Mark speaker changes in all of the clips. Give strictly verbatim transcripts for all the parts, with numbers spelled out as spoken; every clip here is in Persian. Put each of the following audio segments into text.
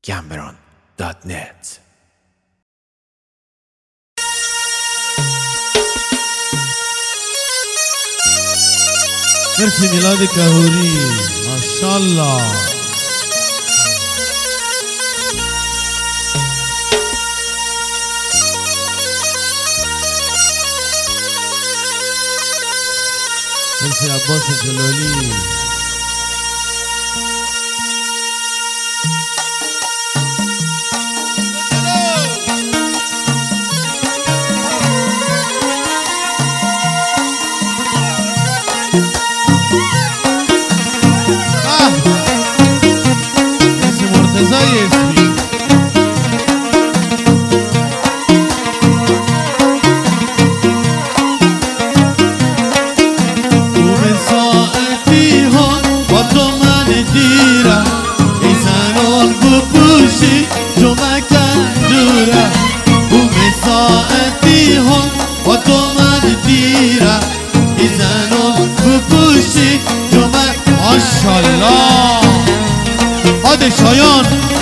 Speaker 1: گمبران دات نت.
Speaker 2: مرسی میلاد کهوری، ماشاءالله. مرسی عباس جلالی. ماشاءالله هاده شایان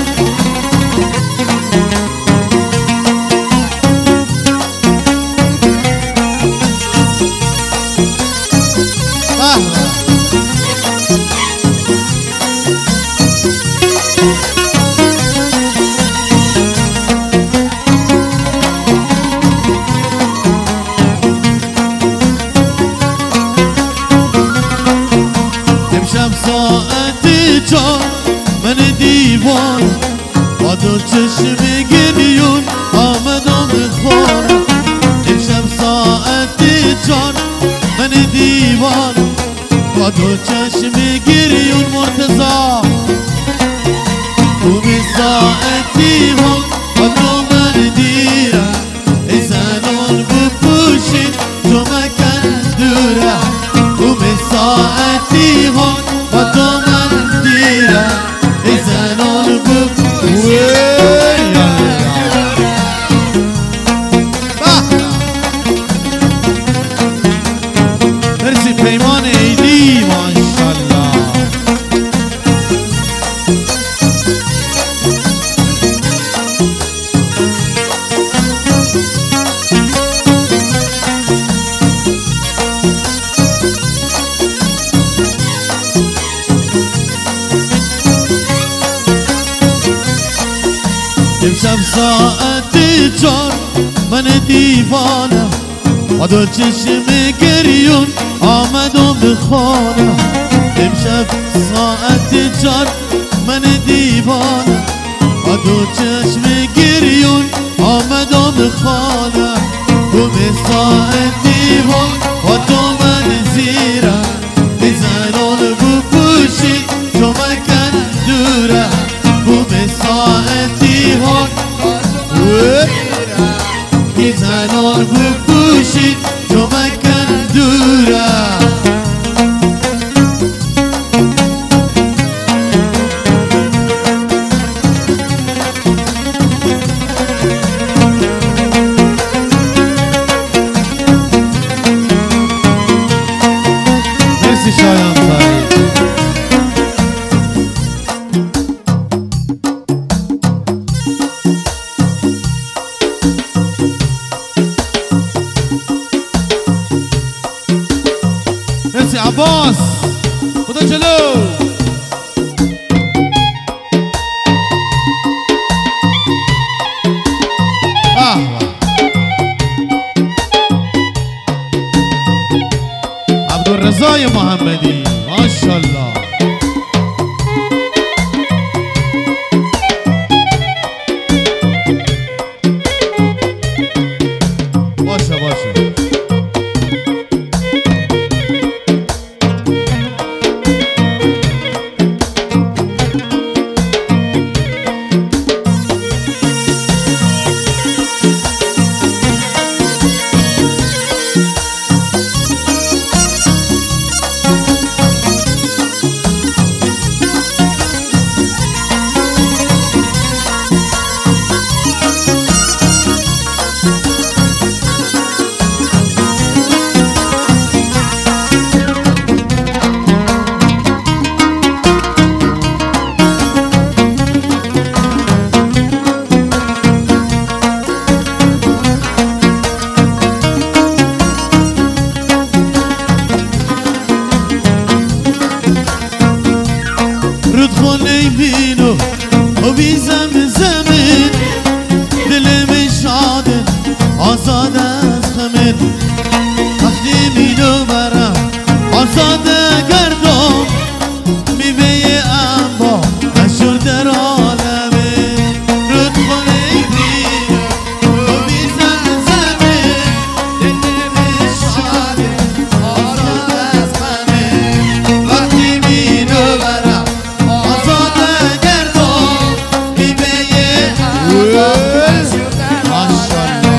Speaker 2: من دیوان با دو چشم گریون آمدم به خانه. امشب ساعت چار من دیوان با دو چشم گریون مرتضا خوبی ساعتی هم با تو من دیرم ای زنان بپوشید تو مکن دوره. خوبی ساعتی هم با تو من دیرم ای زنان بپوشید. مرسی پیمان عیدی، ماشاءالله. امشب ساعت چار من دیوانه با دو چشم گریون آمدم به خانه. امشب ساعت چار من دیوانه با دو چشم گریون آمدم به خانه. دوم ساعتی هم با تو من زیرم ای زنان بپوشید تو مکن دوره. دوم ساعتی هم ای زنان بپوشید تو مکن دوره. مرسی شایان تایی. مرسی عباس، خدا جلو. عبدالرضای محمدی، ماشاءالله. باشه باشه. بی زمزمه دلم شاده آزاد از همه وقتی میدو برم آزاده گردم میوه انبا مشهور در عالمه رود خونه بی و بی زمزمه دلم شاده آزاد از همه وقتی میدو برم آزاده گردم میوه انبا مشهور در عالمه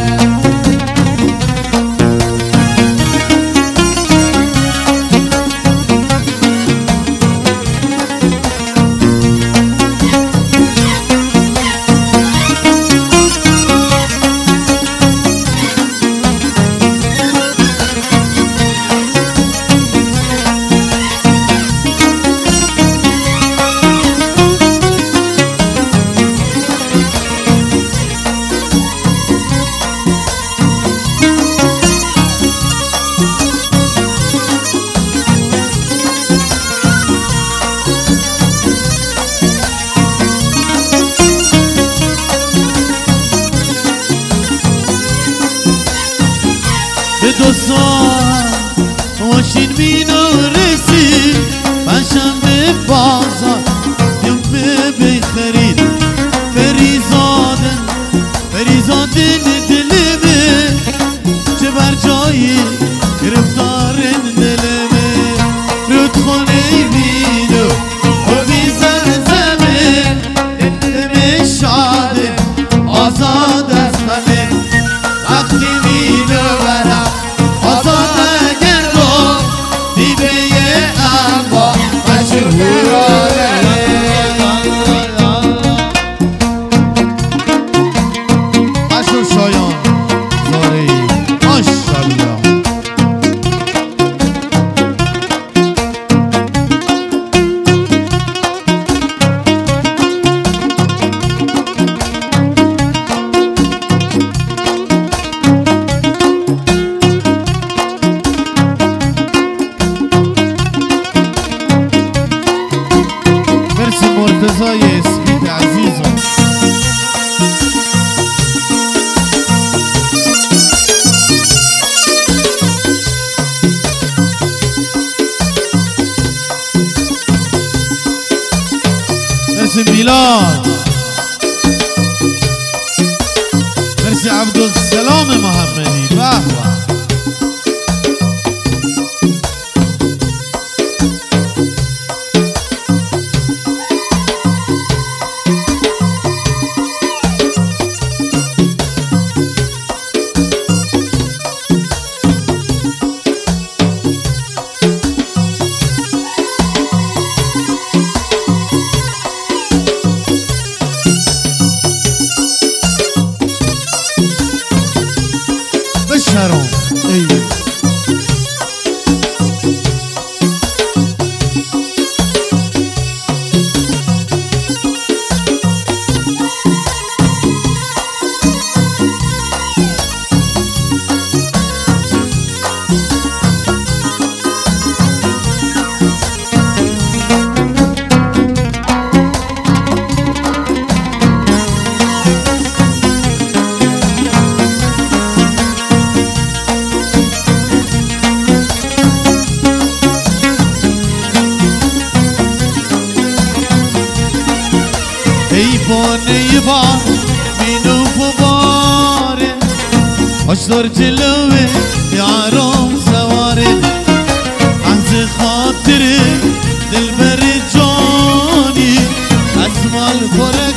Speaker 2: به دو ساعت ماشین مینو رسید پنجشنبه بازار یمه بخرید فریزادن فریزادن دلمه چه بر جایی گرفتارن دلمه رودخونه بینو و بی زمزمه دلمه شاده آزاد از همه وقتی میدو برم آزاده گردم دیبه انبا مشهور در عالمه مشهور شایان زارعی ماشاءالله مرسی مرتضای اسمیت عزیزم مرسی میلاد مرسی عبدالسلام محمدی به به بشرم ای ای بانه بار مینو باره اشتر جلوه یارم سواره از خاطر دلبر جانی اسمال پرک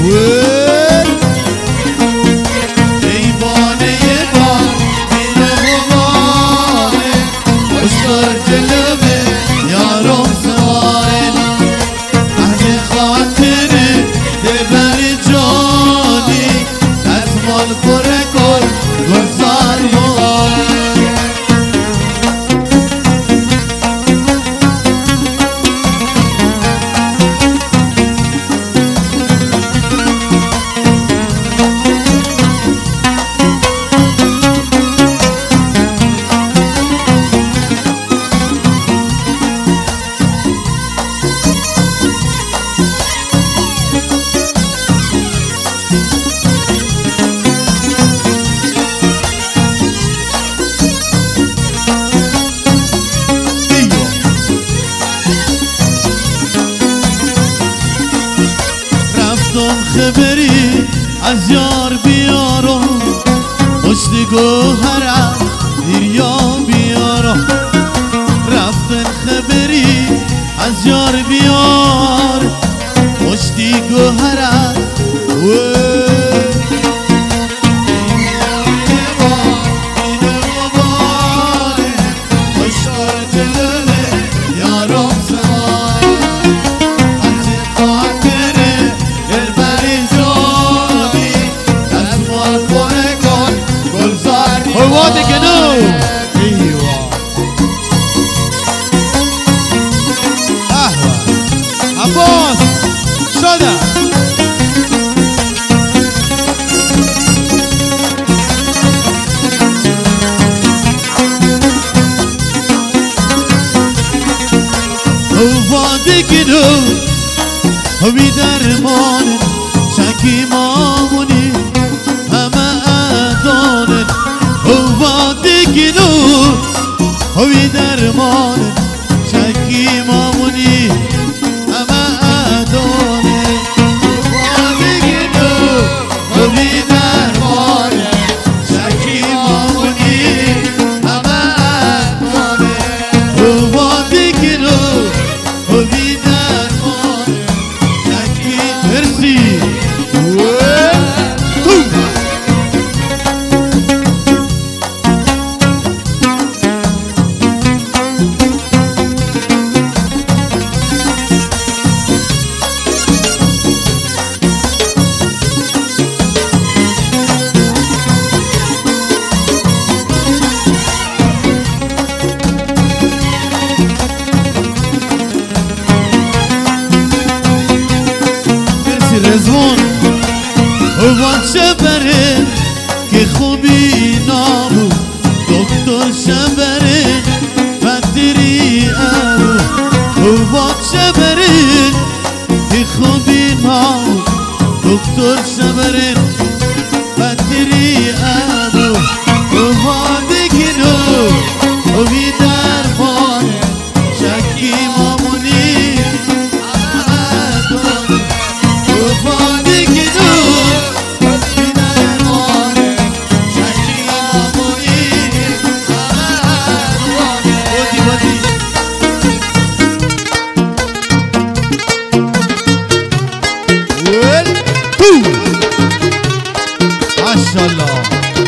Speaker 2: ای بانه بار مینو باره اشتر جلوه یارم سواره از خاطر دلبر جانی دستمال پر کن گلزار بار رفتم خبری از یار بیارم پشت گوهرم دریا بیارم رفتن خبری از یار بیار پشت گوهرم همی درمان شکی مامونی همه ادانن هوا دیگینو همی درمان شکی مامونی همه ادانن هوا دیگینو همی درمان شکی مامونی همه ادانن هوا دیگینو همی رزوان هوا شبره که خوبی نامو دکتر شبره بدری ارو هوا شبره که خوبی نامو دکتر شبره بدری ارو هوا دیگینو هوی درمان شکی مامونی MashaAllah.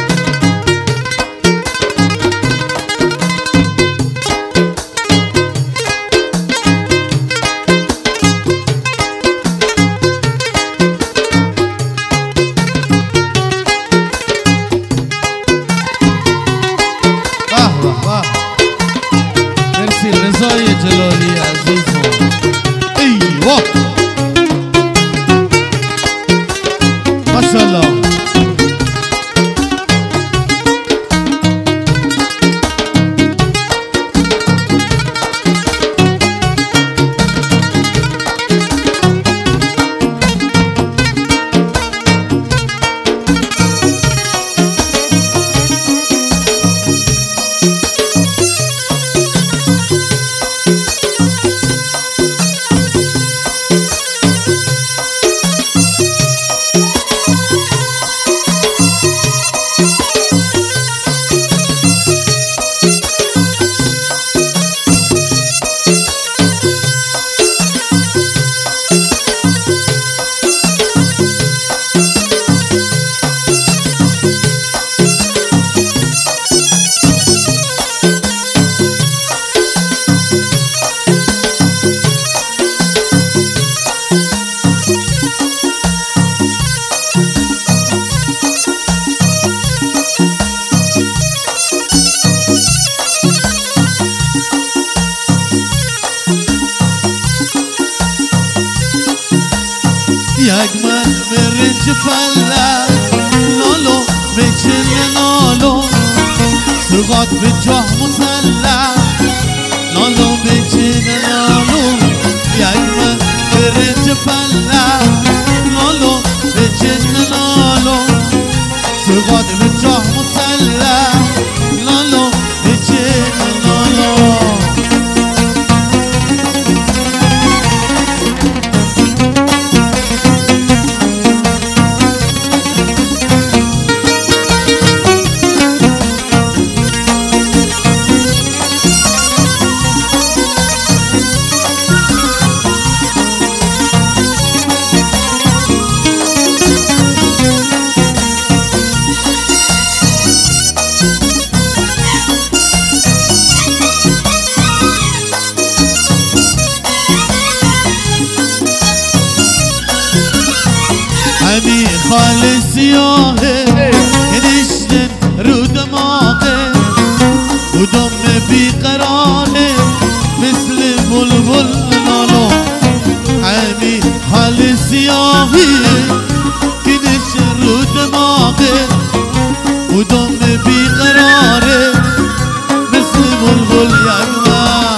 Speaker 2: واه واه واه مرسی رضای جلالی عزیزم ایوه MashaAllah. یک من برنج فله لالو بچل نالو سقاط به جاه مسلح لالو بچل نالو یک من برنج فله لالو بچل نالو سقاط به جاه مسلح لالو بچل نالو همی خال سیاهه که نشتن رو دماغه و دم بیقراره مثل بلبل نالو همی خال سیاهی که نشتن رو دماغه و دم بیقراره مثل بلبل یکمه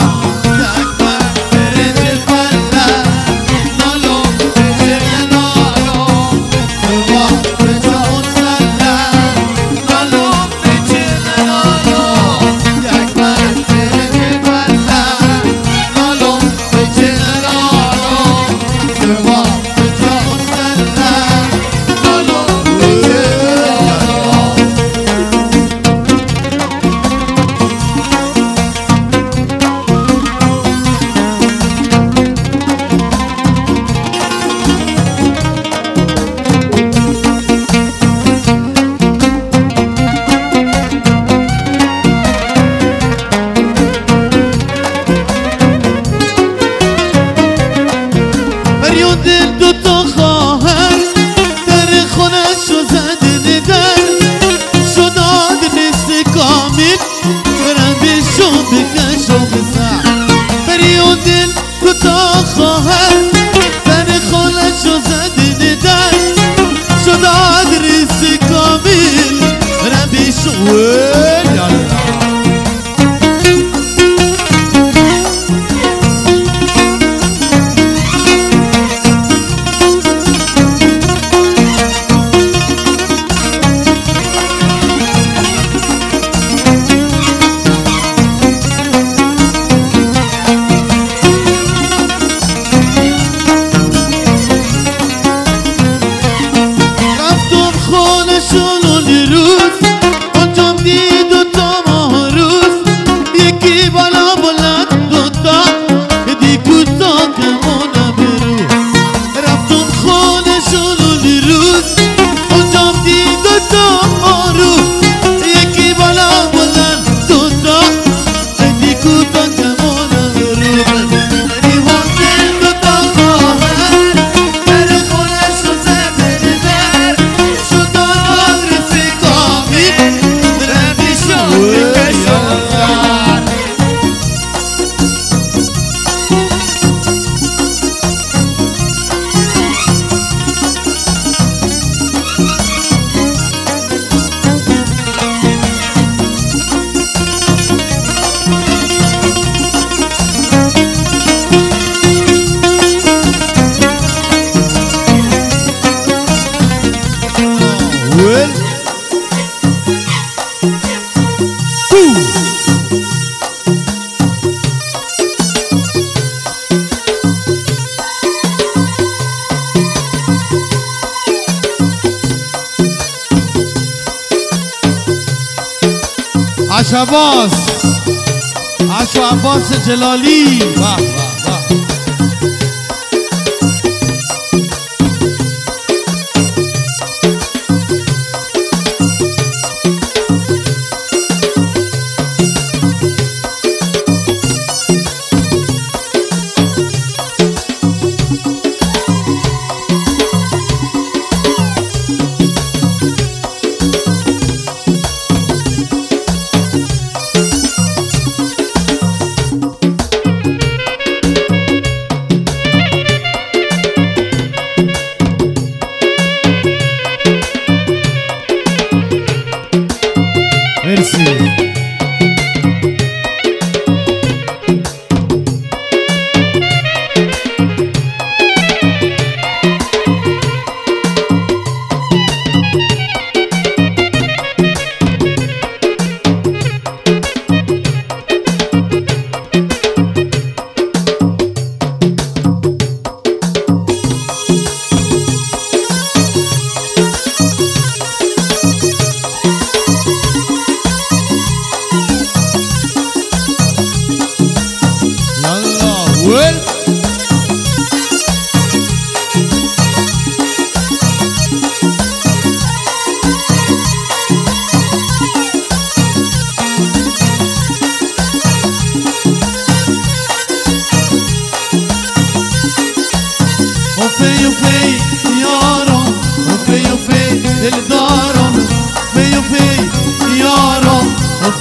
Speaker 2: عشو عباس عشو عباس جلالی واه واه واه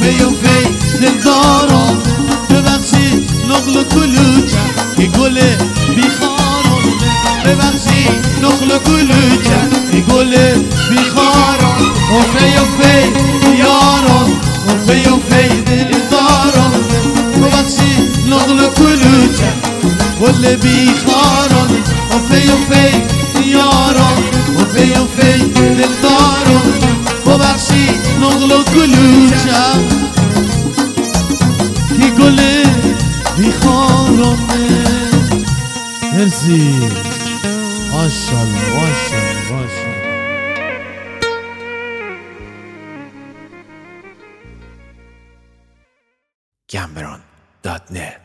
Speaker 2: فی و فی دلدارم ببخشید نقل و کلوچم که گل بیخارم ببخشید نقل و کلوچم که گل بیخارم و فی و فی یارم و فی و فی دلدارم ببخشید نقل و کلوچم گل بیخارم و فی و فی یارم و فی و فی دلدارم ببخشید نقل و کلوچم که گل بیخارمه. مرسی ماشالله ماشالله ماشالله.
Speaker 1: Cameron dot net